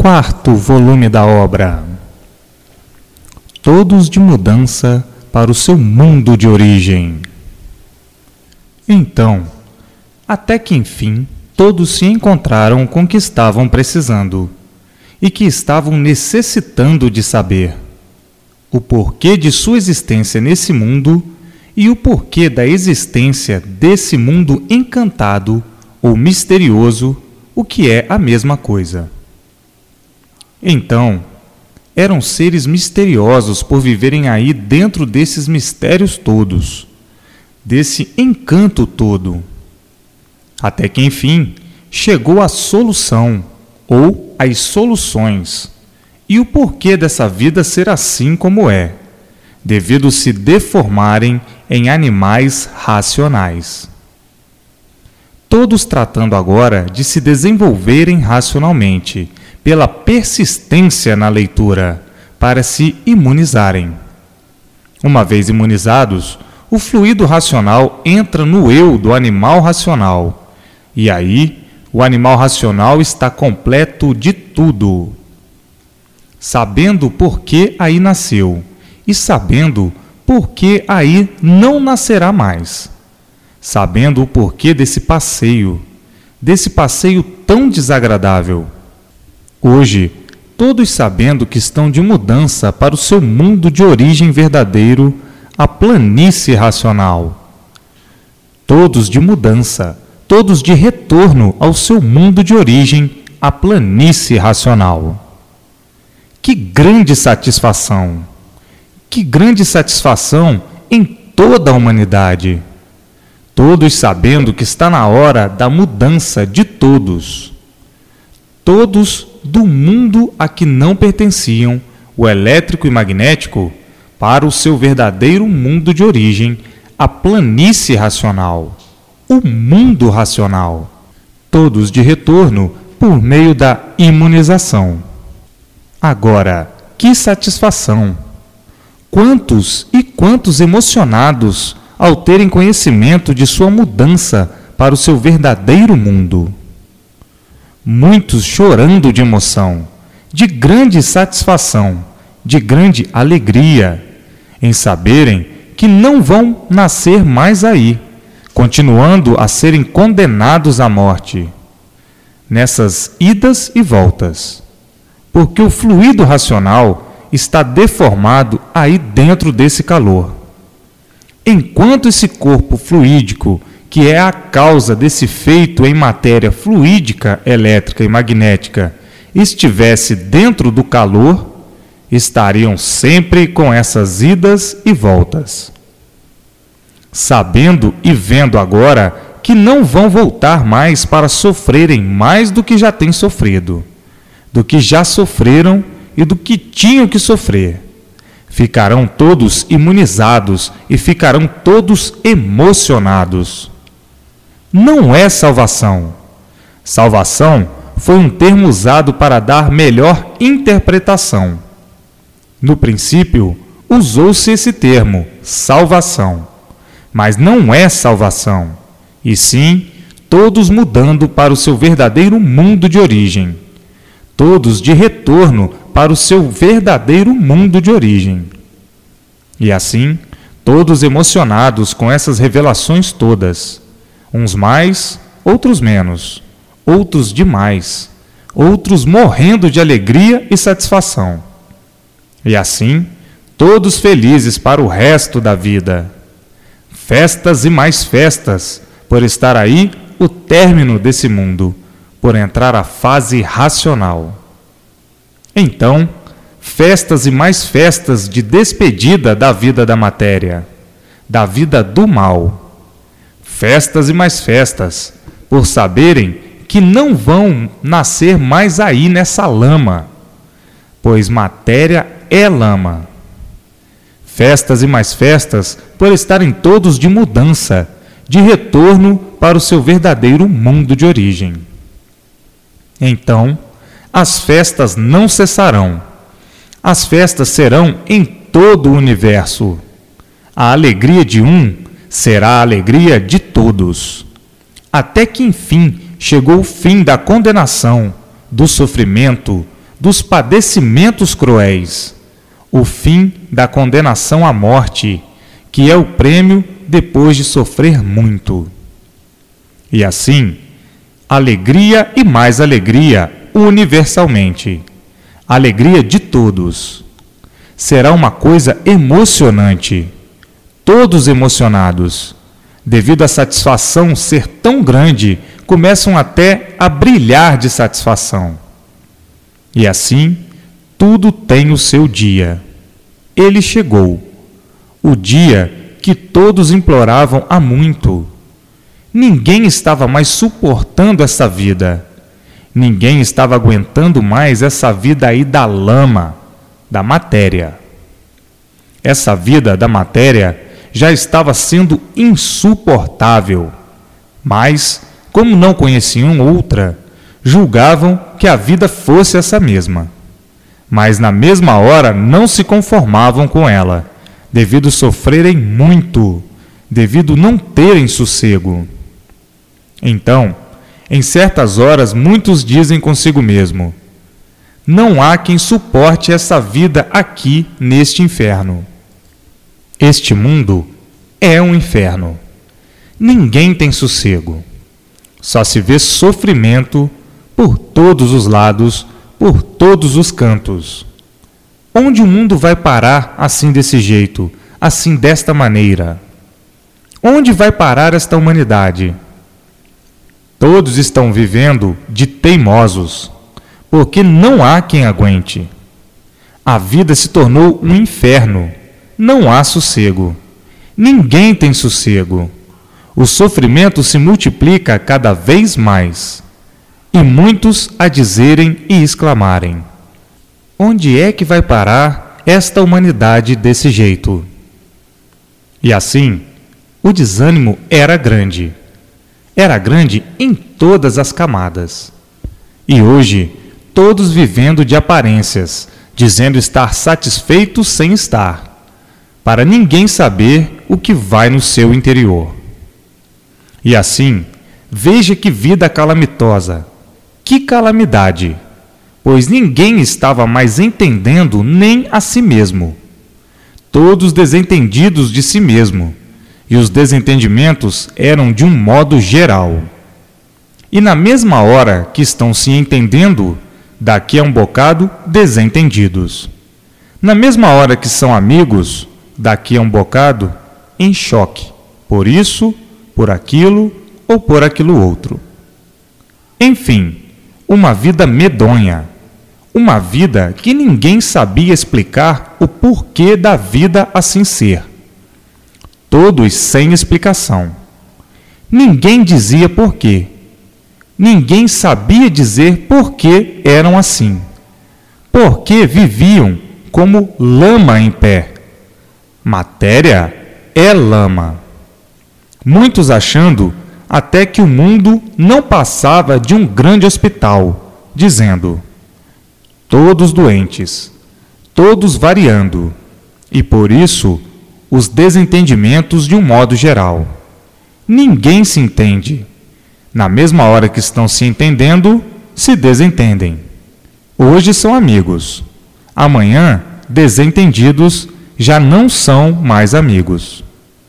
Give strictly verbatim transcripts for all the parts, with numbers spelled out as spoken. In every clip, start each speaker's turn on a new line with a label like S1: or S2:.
S1: Quarto volume da obra. Todos de mudança para o seu mundo de origem. Então, até que enfim, todos se encontraram com o que estavam precisando e que estavam necessitando de saber: o porquê de sua existência nesse mundo e o porquê da existência desse mundo encantado ou misterioso, o que é a mesma coisa. Então, eram seres misteriosos por viverem aí dentro desses mistérios todos, desse encanto todo. Até que, enfim, chegou a solução, ou as soluções, e o porquê dessa vida ser assim como é, devido se deformarem em animais racionais. Todos tratando agora de se desenvolverem racionalmente, pela persistência na leitura, para se imunizarem. Uma vez imunizados, o fluido racional entra no eu do animal racional, e aí o animal racional está completo de tudo. Sabendo por que aí nasceu, e sabendo por que aí não nascerá mais. Sabendo o porquê desse passeio, desse passeio tão desagradável. Hoje, todos sabendo que estão de mudança para o seu mundo de origem verdadeiro, a planície racional. Todos de mudança, todos de retorno ao seu mundo de origem, a planície racional. Que grande satisfação! Que grande satisfação em toda a humanidade! Todos sabendo que está na hora da mudança de todos. Todos do mundo a que não pertenciam, o elétrico e magnético, para o seu verdadeiro mundo de origem, a planície racional, o mundo racional. Todos de retorno por meio da imunização. Agora, que satisfação! Quantos e quantos emocionados ao terem conhecimento de sua mudança para o seu verdadeiro mundo. Muitos chorando de emoção, de grande satisfação, de grande alegria, em saberem que não vão nascer mais aí, continuando a serem condenados à morte, nessas idas e voltas, porque o fluido racional está deformado aí dentro desse calor. Enquanto esse corpo fluídico, que é a causa desse feito em matéria fluídica, elétrica e magnética, estivesse dentro do calor, estariam sempre com essas idas e voltas. Sabendo e vendo agora que não vão voltar mais para sofrerem mais do que já têm sofrido, do que já sofreram e do que tinham que sofrer. Ficarão todos imunizados e ficarão todos emocionados. Não é salvação. Salvação foi um termo usado para dar melhor interpretação. No princípio, usou-se esse termo, salvação. Mas não é salvação, e sim todos mudando para o seu verdadeiro mundo de origem. Todos de retorno para o seu verdadeiro mundo de origem. E assim, todos emocionados com essas revelações todas. Uns mais, outros menos, outros demais, outros morrendo de alegria e satisfação. E assim, todos felizes para o resto da vida. Festas e mais festas, por estar aí o término desse mundo, por entrar a fase racional. Então, festas e mais festas de despedida da vida da matéria, da vida do mal. Festas e mais festas, por saberem que não vão nascer mais aí nessa lama, pois matéria é lama. Festas e mais festas, por estarem todos de mudança, de retorno para o seu verdadeiro mundo de origem. Então, as festas não cessarão. As festas serão em todo o universo. A alegria de um será a alegria de todos. Até que, enfim, chegou o fim da condenação, do sofrimento, dos padecimentos cruéis, o fim da condenação à morte, que é o prêmio depois de sofrer muito. E assim, alegria e mais alegria universalmente, alegria de todos. Será uma coisa emocionante, todos emocionados, devido à satisfação ser tão grande, começam até a brilhar de satisfação. E assim, tudo tem o seu dia. Ele chegou, o dia que todos imploravam há muito. Ninguém estava mais suportando essa vida. Ninguém estava aguentando mais essa vida aí da lama, da matéria. Essa vida da matéria já estava sendo insuportável, mas, como não conheciam outra, julgavam que a vida fosse essa mesma. Mas na mesma hora não se conformavam com ela, devido sofrerem muito, devido não terem sossego. Então, em certas horas, muitos dizem consigo mesmo: não há quem suporte essa vida aqui neste inferno. Este mundo é um inferno. Ninguém tem sossego. Só se vê sofrimento por todos os lados, por todos os cantos. Onde o mundo vai parar assim desse jeito, assim desta maneira? Onde vai parar esta humanidade? Todos estão vivendo de teimosos, porque não há quem aguente. A vida se tornou um inferno. Não há sossego. Ninguém tem sossego. O sofrimento se multiplica cada vez mais. E muitos a dizerem e exclamarem: onde é que vai parar esta humanidade desse jeito? E assim, o desânimo era grande. Era grande em todas as camadas. E hoje, todos vivendo de aparências, dizendo estar satisfeitos sem estar, para ninguém saber o que vai no seu interior. E assim, veja que vida calamitosa, que calamidade, pois ninguém estava mais entendendo nem a si mesmo. Todos desentendidos de si mesmo, e os desentendimentos eram de um modo geral. E na mesma hora que estão se entendendo, daqui a um bocado desentendidos. Na mesma hora que são amigos, daqui a um bocado, em choque, por isso, por aquilo ou por aquilo outro. Enfim, uma vida medonha, uma vida que ninguém sabia explicar o porquê da vida assim ser. Todos sem explicação. Ninguém dizia porquê. Ninguém sabia dizer por que eram assim. Porque viviam como lama em pé. Matéria é lama. Muitos achando até que o mundo não passava de um grande hospital, dizendo: todos doentes, todos variando, e por isso os desentendimentos de um modo geral. Ninguém se entende. Na mesma hora que estão se entendendo, se desentendem. Hoje são amigos. Amanhã, desentendidos, já não são mais amigos.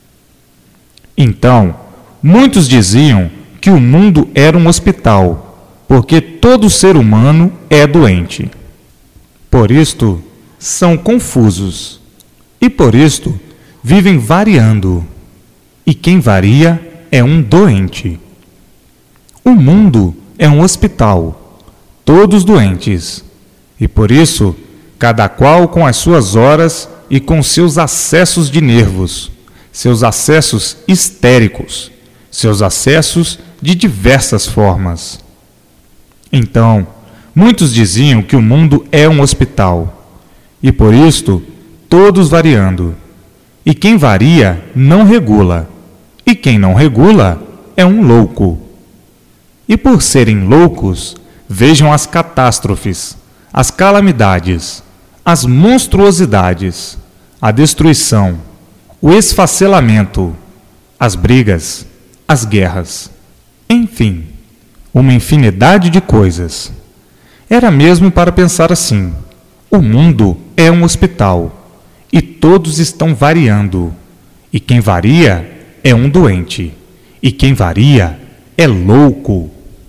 S1: Então, muitos diziam que o mundo era um hospital, porque todo ser humano é doente. Por isto, são confusos, e por isto, vivem variando. E quem varia é um doente. O mundo é um hospital, todos doentes, e por isso, cada qual com as suas horas e com seus acessos de nervos, seus acessos histéricos, seus acessos de diversas formas. Então, muitos diziam que o mundo é um hospital, e por isto, todos variando. E quem varia não regula, e quem não regula é um louco. E por serem loucos, vejam as catástrofes, as calamidades, as monstruosidades, a destruição, o esfacelamento, as brigas, as guerras, enfim, uma infinidade de coisas. Era mesmo para pensar assim: o mundo é um hospital e todos estão variando, e quem varia é um doente, e quem varia é louco.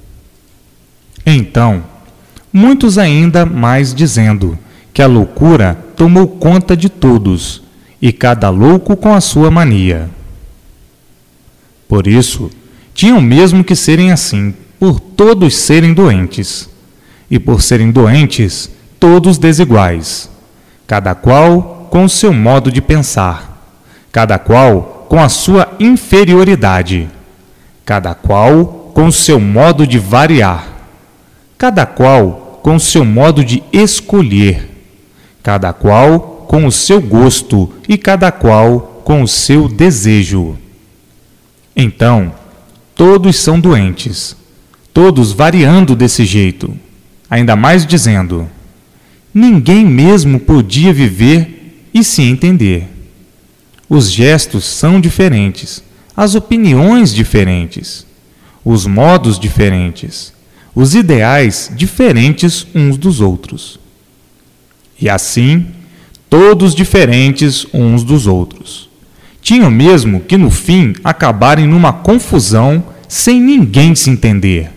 S1: Então, muitos ainda mais dizendo que a loucura tomou conta de todos, e cada louco com a sua mania. Por isso, tinham mesmo que serem assim, por todos serem doentes, e por serem doentes, todos desiguais, cada qual com o seu modo de pensar, cada qual com a sua inferioridade, cada qual com o seu modo de variar, cada qual com o seu modo de escolher, cada qual com o seu gosto e cada qual com o seu desejo. Então, todos são doentes, todos variando desse jeito, ainda mais dizendo: ninguém mesmo podia viver e se entender. Os gestos são diferentes, as opiniões diferentes, os modos diferentes, os ideais diferentes uns dos outros. E assim, todos diferentes uns dos outros. Tinham mesmo que no fim acabarem numa confusão sem ninguém se entender.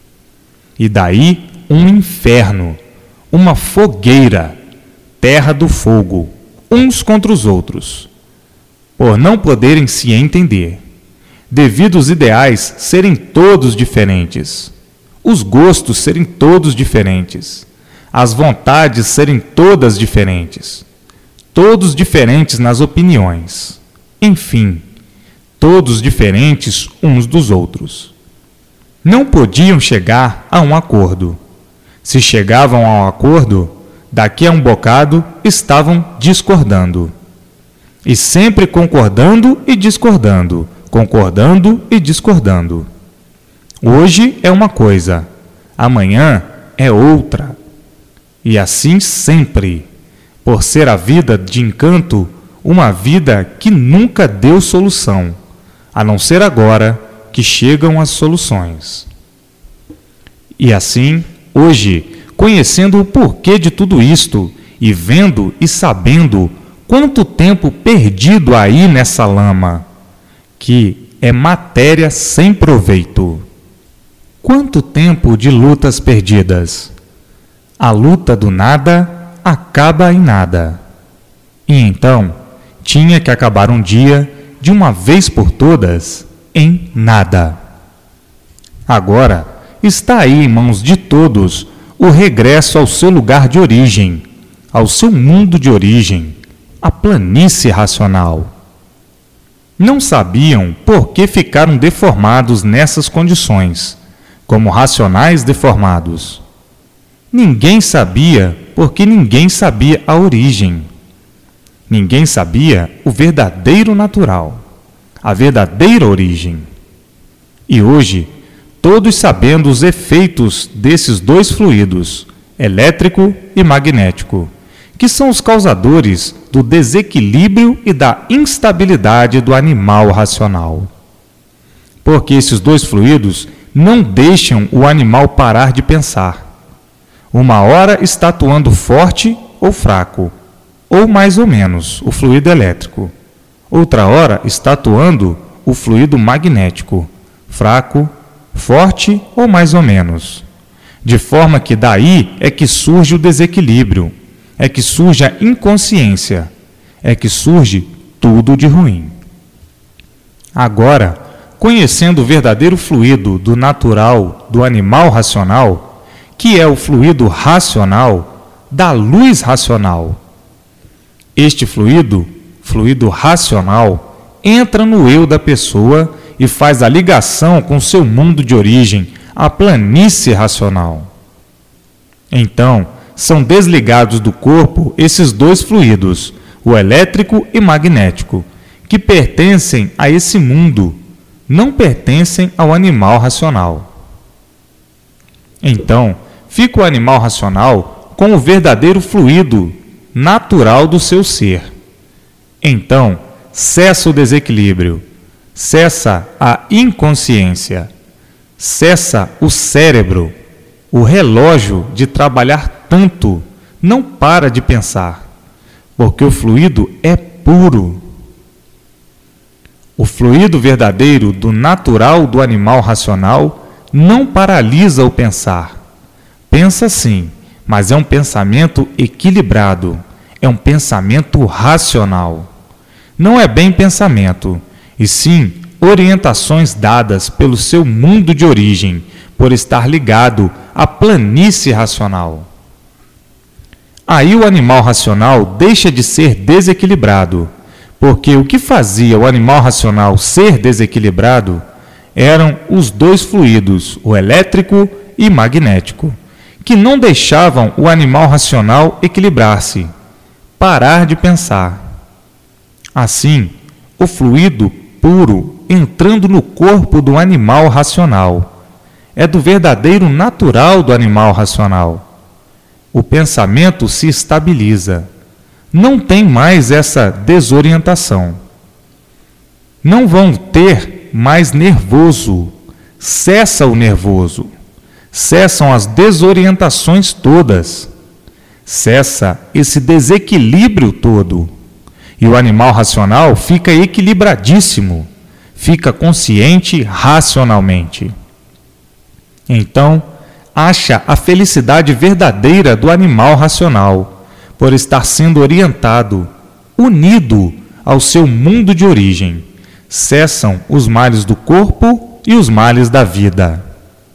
S1: E daí um inferno, uma fogueira, terra do fogo, uns contra os outros, por não poderem se entender, devido os ideais serem todos diferentes, os gostos serem todos diferentes, as vontades serem todas diferentes, todos diferentes nas opiniões, enfim, todos diferentes uns dos outros. Não podiam chegar a um acordo. Se chegavam a um acordo, daqui a um bocado estavam discordando. E sempre concordando e discordando, concordando e discordando. Hoje é uma coisa, amanhã é outra. E assim sempre, por ser a vida de encanto, uma vida que nunca deu solução, a não ser agora que chegam as soluções. E assim, hoje, conhecendo o porquê de tudo isto, e vendo e sabendo quanto tempo perdido aí nessa lama, que é matéria sem proveito. Quanto tempo de lutas perdidas! A luta do nada acaba em nada. E então, tinha que acabar um dia, de uma vez por todas, em nada. Agora, está aí em mãos de todos o regresso ao seu lugar de origem, ao seu mundo de origem, a planície racional. Não sabiam por que ficaram deformados nessas condições, como racionais deformados. Ninguém sabia porque ninguém sabia a origem. Ninguém sabia o verdadeiro natural, a verdadeira origem. E hoje, todos sabendo os efeitos desses dois fluidos, elétrico e magnético, que são os causadores do desequilíbrio e da instabilidade do animal racional. Porque esses dois fluidos não deixam o animal parar de pensar. Uma hora está atuando forte ou fraco, ou mais ou menos, o fluido elétrico. Outra hora está atuando o fluido magnético, fraco, forte ou mais ou menos. De forma que daí é que surge o desequilíbrio, é que surge a inconsciência, é que surge tudo de ruim. Agora, conhecendo o verdadeiro fluido do natural do animal racional, que é o fluido racional da luz racional, este fluido, fluido racional, entra no eu da pessoa e faz a ligação com seu mundo de origem, a planície racional. Então, são desligados do corpo esses dois fluidos, o elétrico e magnético, que pertencem a esse mundo, não pertencem ao animal racional. Então, fica o animal racional com o verdadeiro fluido natural do seu ser. Então, cessa o desequilíbrio, cessa a inconsciência, cessa o cérebro, O relógio, de trabalhar tanto, não para de pensar, porque o fluido é puro. O fluido verdadeiro do natural do animal racional não paralisa o pensar. Pensa sim, mas é um pensamento equilibrado, é um pensamento racional. Não é bem pensamento, e sim orientações dadas pelo seu mundo de origem, por estar ligado à planície racional. Aí o animal racional deixa de ser desequilibrado, porque o que fazia o animal racional ser desequilibrado eram os dois fluidos, o elétrico e magnético, que não deixavam o animal racional equilibrar-se, parar de pensar. Assim, o fluido puro entrando no corpo do animal racional é do verdadeiro natural do animal racional. O pensamento se estabiliza. Não tem mais essa desorientação. Não vão ter mais nervoso. Cessa o nervoso. Cessam as desorientações todas. Cessa esse desequilíbrio todo. E o animal racional fica equilibradíssimo. Fica consciente racionalmente. Então, acha a felicidade verdadeira do animal racional, por estar sendo orientado, unido ao seu mundo de origem. Cessam os males do corpo e os males da vida.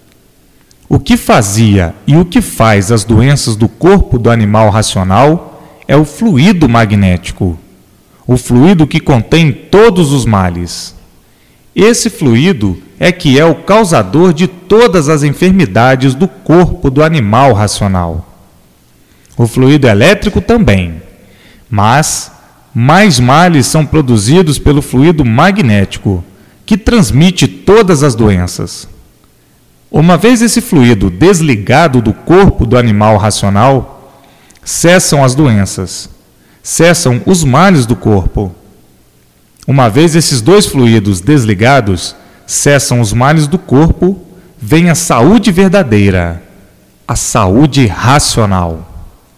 S1: O que fazia e o que faz as doenças do corpo do animal racional é o fluido magnético, o fluido que contém todos os males. Esse fluido é que é o causador de todas as enfermidades do corpo do animal racional. O fluido elétrico também, mas mais males são produzidos pelo fluido magnético, que transmite todas as doenças. Uma vez esse fluido desligado do corpo do animal racional, cessam as doenças, cessam os males do corpo. Uma vez esses dois fluidos desligados, cessam os males do corpo, vem a saúde verdadeira, a saúde racional.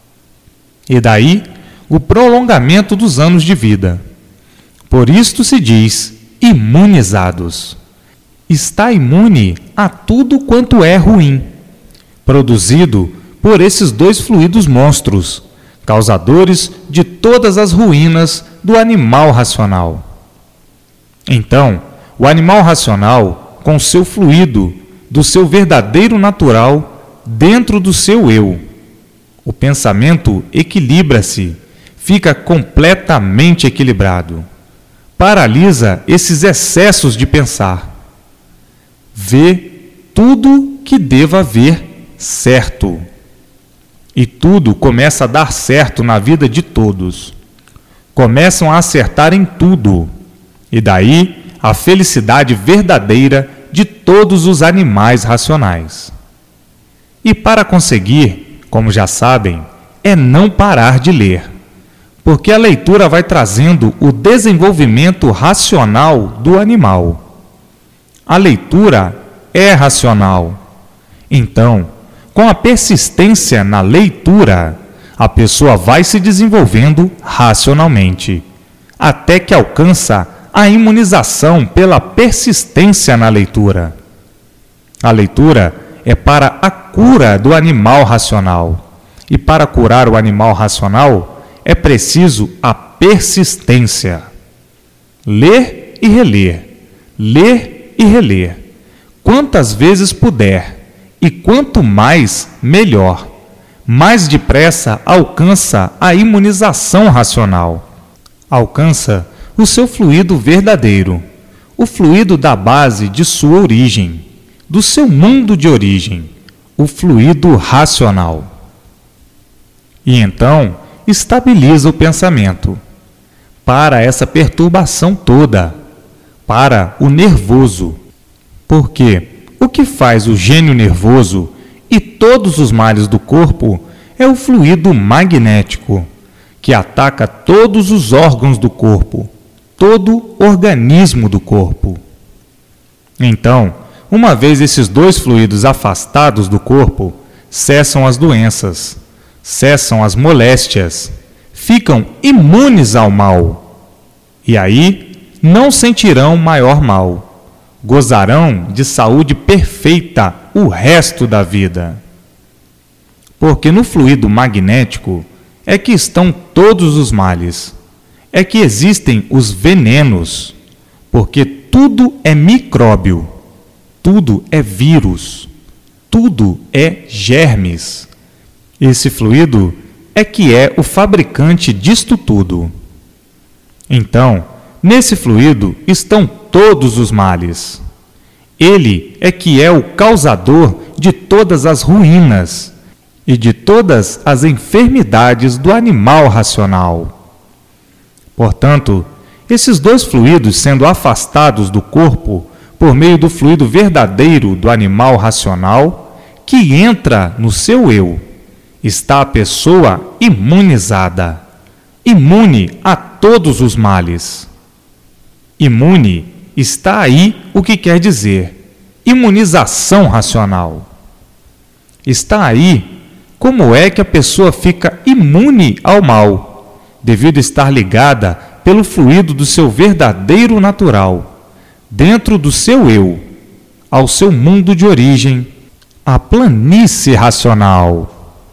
S1: E daí, o prolongamento dos anos de vida. Por isto se diz imunizados. Está imune a tudo quanto é ruim, produzido por esses dois fluidos monstros, causadores de todas as ruínas do animal racional. Então, o animal racional, com seu fluido, do seu verdadeiro natural, dentro do seu eu, o pensamento equilibra-se, fica completamente equilibrado. Paralisa esses excessos de pensar. Vê tudo que deva ver certo. E tudo começa a dar certo na vida de todos. Começam a acertar em tudo. E daí a felicidade verdadeira de todos os animais racionais. E para conseguir, como já sabem, é não parar de ler, porque a leitura vai trazendo o desenvolvimento racional do animal. A leitura é racional. Então, com a persistência na leitura, a pessoa vai se desenvolvendo racionalmente, até que alcança a imunização pela persistência na leitura. A leitura é para a cura do animal racional. E para curar o animal racional, é preciso a persistência. Ler e reler, ler e reler, quantas vezes puder, e quanto mais, melhor. Mais depressa alcança a imunização racional. Alcança o seu fluido verdadeiro, o fluido da base de sua origem, do seu mundo de origem, o fluido racional. E então estabiliza o pensamento, para essa perturbação toda, para o nervoso. Porque o que faz o gênio nervoso e todos os males do corpo é o fluido magnético, que ataca todos os órgãos do corpo, todo organismo do corpo. Então, uma vez esses dois fluidos afastados do corpo, cessam as doenças, cessam as moléstias, ficam imunes ao mal. E aí não sentirão maior mal, gozarão de saúde perfeita o resto da vida. Porque no fluido magnético é que estão todos os males, é que existem os venenos, porque tudo é micróbio, tudo é vírus, tudo é germes. Esse fluido é que é o fabricante disto tudo. Então, nesse fluido estão todos os males. Ele é que é o causador de todas as ruínas e de todas as enfermidades do animal racional. Portanto, esses dois fluidos sendo afastados do corpo por meio do fluido verdadeiro do animal racional, que entra no seu eu, está a pessoa imunizada, imune a todos os males. Imune está aí o que quer dizer imunização racional. Está aí como é que a pessoa fica imune ao mal, devido a estar ligada pelo fluido do seu verdadeiro natural, dentro do seu eu, ao seu mundo de origem, a planície racional.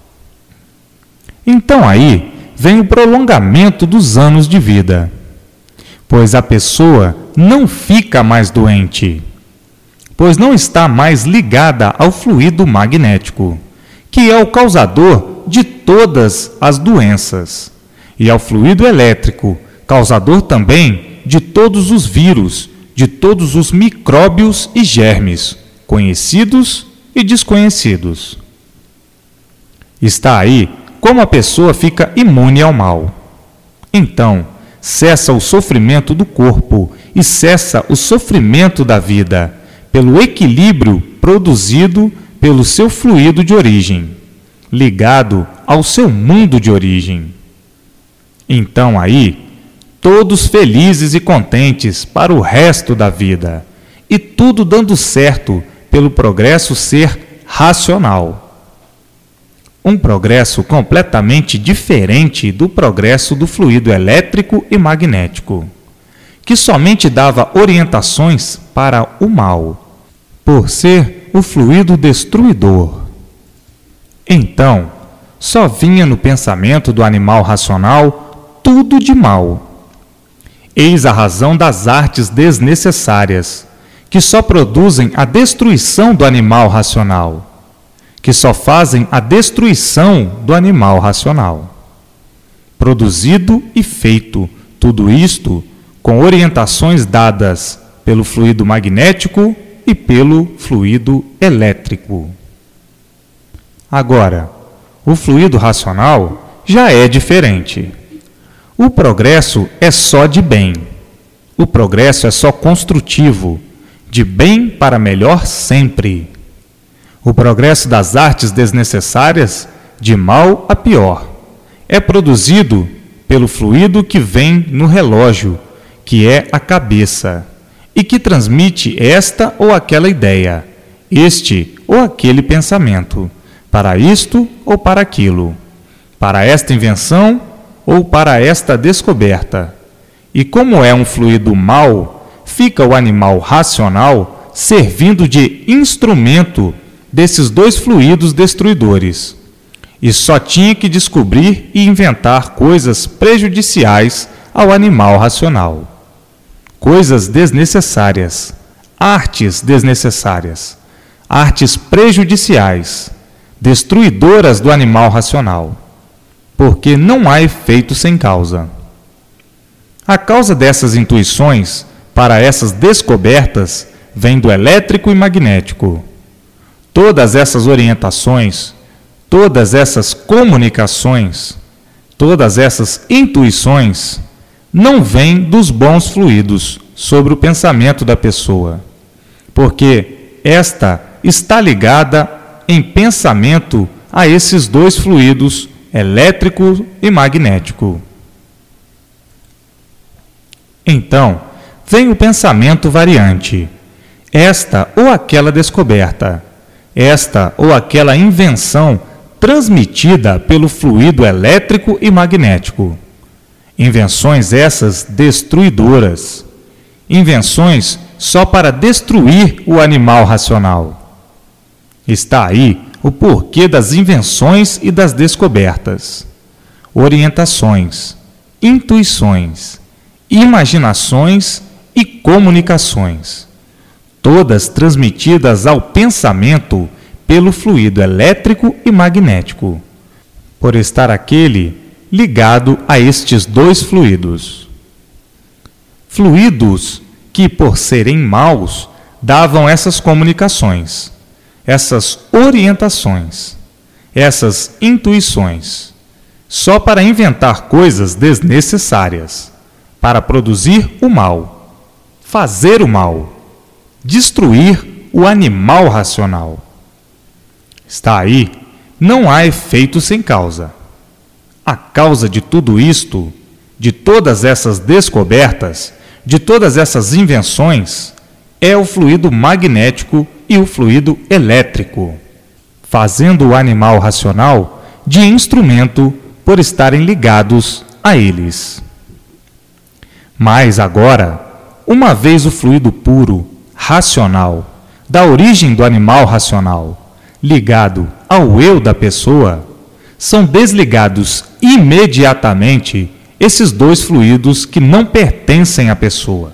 S1: Então aí vem o prolongamento dos anos de vida, pois a pessoa não fica mais doente, pois não está mais ligada ao fluido magnético, que é o causador de todas as doenças, e ao fluido elétrico, causador também de todos os vírus, de todos os micróbios e germes, conhecidos e desconhecidos. Está aí como a pessoa fica imune ao mal. Então, cessa o sofrimento do corpo e cessa o sofrimento da vida, pelo equilíbrio produzido pelo seu fluido de origem, ligado ao seu mundo de origem. Então aí, todos felizes e contentes para o resto da vida, e tudo dando certo pelo progresso ser racional. Um progresso completamente diferente do progresso do fluido elétrico e magnético, que somente dava orientações para o mal, por ser o fluido destruidor. Então, só vinha no pensamento do animal racional tudo de mal. Eis a razão das artes desnecessárias, que só produzem a destruição do animal racional, que só fazem a destruição do animal racional. Produzido e feito tudo isto com orientações dadas pelo fluido magnético e pelo fluido elétrico. Agora, o fluido racional já é diferente. O progresso é só de bem. O progresso é só construtivo, de bem para melhor sempre. O progresso das artes desnecessárias, de mal a pior, é produzido pelo fluido que vem no relógio, que é a cabeça, e que transmite esta ou aquela ideia, este ou aquele pensamento, para isto ou para aquilo, para esta invenção ou para esta descoberta. E como é um fluido mau, fica o animal racional servindo de instrumento desses dois fluidos destruidores, e só tinha que descobrir e inventar coisas prejudiciais ao animal racional. Coisas desnecessárias, artes desnecessárias, artes prejudiciais, destruidoras do animal racional, porque não há efeito sem causa. A causa dessas intuições para essas descobertas vem do elétrico e magnético. Todas essas orientações, todas essas comunicações, todas essas intuições não vêm dos bons fluidos sobre o pensamento da pessoa, porque esta está ligada em pensamento a esses dois fluidos, elétrico e magnético. Então, vem o pensamento variante, esta ou aquela descoberta, esta ou aquela invenção transmitida pelo fluido elétrico e magnético. Invenções essas destruidoras. Invenções só para destruir o animal racional. Está aí o porquê das invenções e das descobertas. Orientações, intuições, imaginações e comunicações, todas transmitidas ao pensamento pelo fluido elétrico e magnético, por estar aquele ligado a estes dois fluidos. Fluidos que, por serem maus, davam essas comunicações, essas orientações, essas intuições, só para inventar coisas desnecessárias, para produzir o mal, fazer o mal, destruir o animal racional. Está aí, não há efeito sem causa. A causa de tudo isto, de todas essas descobertas, de todas essas invenções, é o fluido magnético e o fluido elétrico, fazendo o animal racional de instrumento por estarem ligados a eles. Mas agora, uma vez o fluido puro, racional, da origem do animal racional, ligado ao eu da pessoa, são desligados imediatamente esses dois fluidos que não pertencem à pessoa.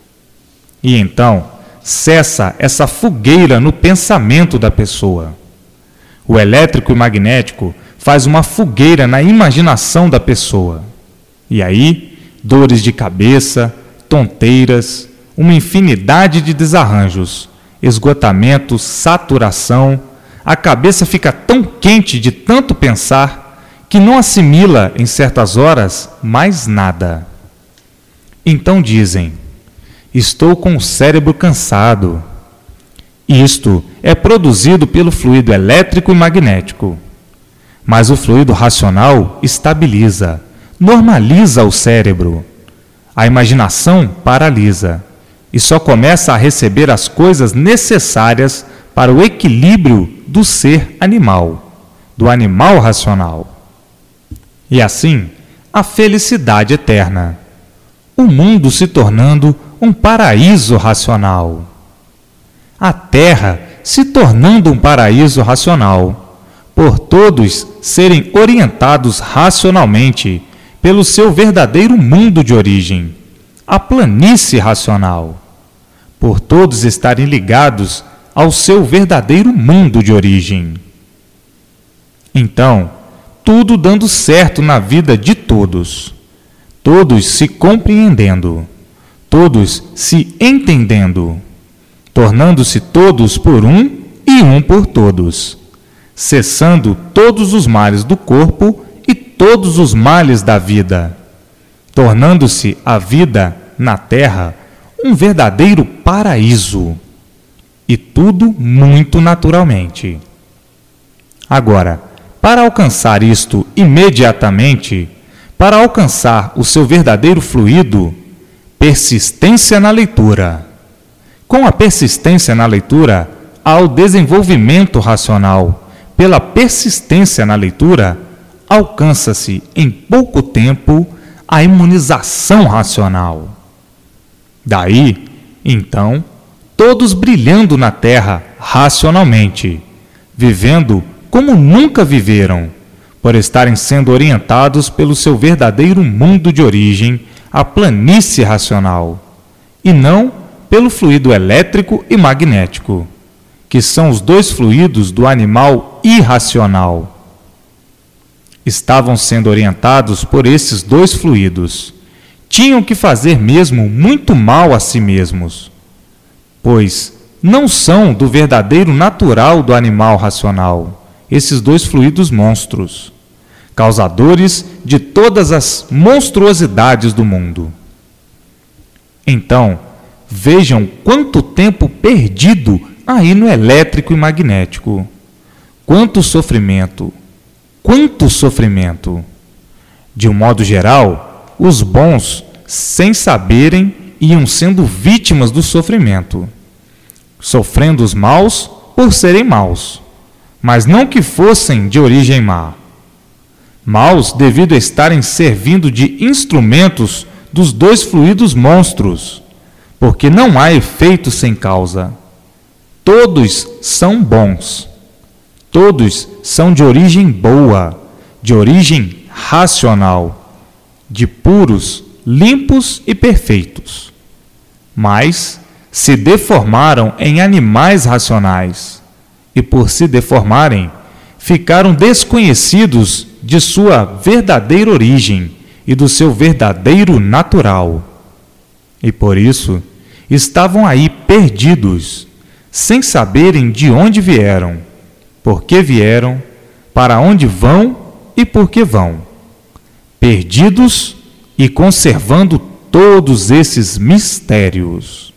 S1: E então, cessa essa fogueira no pensamento da pessoa. O elétrico e magnético faz uma fogueira na imaginação da pessoa. E aí, dores de cabeça, tonteiras, uma infinidade de desarranjos, esgotamento, saturação. A cabeça fica tão quente de tanto pensar que não assimila, em certas horas, mais nada. Então dizem: estou com o cérebro cansado. Isto é produzido pelo fluido elétrico e magnético. Mas o fluido racional estabiliza, normaliza o cérebro. A imaginação paralisa e só começa a receber as coisas necessárias para o equilíbrio do ser animal, do animal racional. E assim, a felicidade eterna. O mundo se tornando um paraíso racional. A Terra se tornando um paraíso racional, por todos serem orientados racionalmente pelo seu verdadeiro mundo de origem, a planície racional, por todos estarem ligados ao seu verdadeiro mundo de origem. Então, tudo dando certo na vida de todos, todos se compreendendo, todos se entendendo, tornando-se todos por um e um por todos, cessando todos os males do corpo e todos os males da vida, tornando-se a vida na terra um verdadeiro paraíso, e tudo muito naturalmente. Agora, para alcançar isto imediatamente, para alcançar o seu verdadeiro fluido, persistência na leitura. Com a persistência na leitura, há o desenvolvimento racional. Pela persistência na leitura, alcança-se em pouco tempo a imunização racional. Daí, então, todos brilhando na terra racionalmente, vivendo como nunca viveram, por estarem sendo orientados pelo seu verdadeiro mundo de origem, a planície racional, e não pelo fluido elétrico e magnético, que são os dois fluidos do animal irracional. Estavam sendo orientados por esses dois fluidos. Tinham que fazer mesmo muito mal a si mesmos, pois não são do verdadeiro natural do animal racional, esses dois fluidos monstros, causadores de todas as monstruosidades do mundo. Então, vejam quanto tempo perdido aí no elétrico e magnético. Quanto sofrimento, quanto sofrimento. De um modo geral, os bons, sem saberem, iam sendo vítimas do sofrimento, sofrendo os maus por serem maus, mas não que fossem de origem má. Maus devido a estarem servindo de instrumentos dos dois fluidos monstros, porque não há efeito sem causa. Todos são bons. Todos são de origem boa, de origem racional, de puros, limpos e perfeitos. Mas se deformaram em animais racionais, e por se deformarem, ficaram desconhecidos de sua verdadeira origem e do seu verdadeiro natural. E por isso estavam aí perdidos, sem saberem de onde vieram, por que vieram, para onde vão e por que vão. Perdidos e conservando todos esses mistérios.